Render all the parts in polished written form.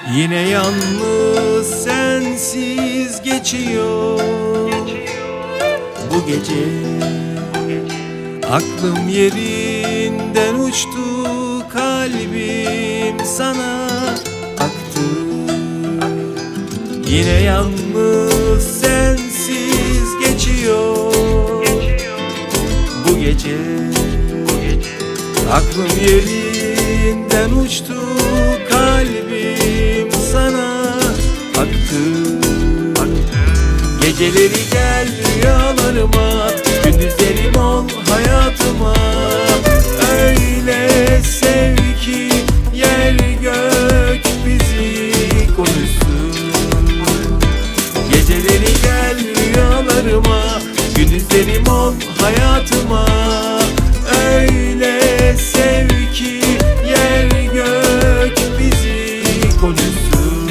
Yine yalnız sensiz geçiyor bu gece. Aklım yerinden uçtu, kalbim sana aktı. Yine yalnız sensiz geçiyor bu gece. Aklım yerinden uçtu, kalbim sana aktı. Geceleri gel rüyalarıma, gündüzlerim ol hayatıma. Öyle sev ki yer gök bizi konuşsun. Geceleri gel rüyalarıma, gündüzlerim ol hayatıma. Öyle sev ki yer gök bizi konuşsun.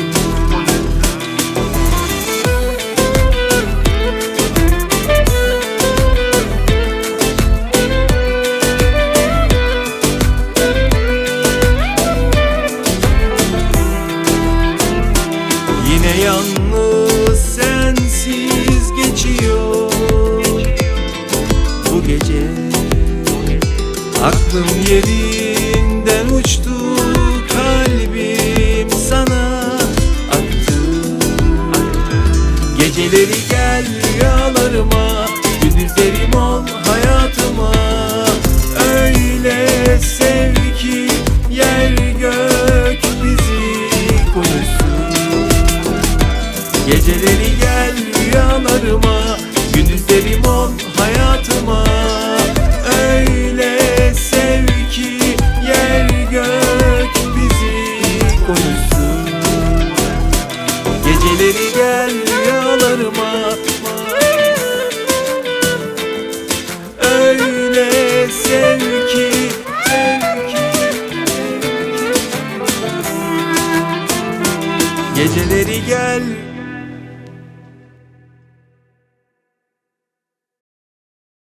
Yine yalnız sensiz geçiyor bu gece. Aklım yerinden uçtu, kalbim sana aktı. Geceleri gel rüyalarıma, gündüzlerim ol hayatıma. Öyle sev ki yer gök bizi konuşsun. Geceleri gel rüyalarıma, gündüzlerim ol hayatıma. Öyle sev ki yer gök bizi konuşsun. Geceleri gel rüyalarıma, öyle sev ki geceleri gel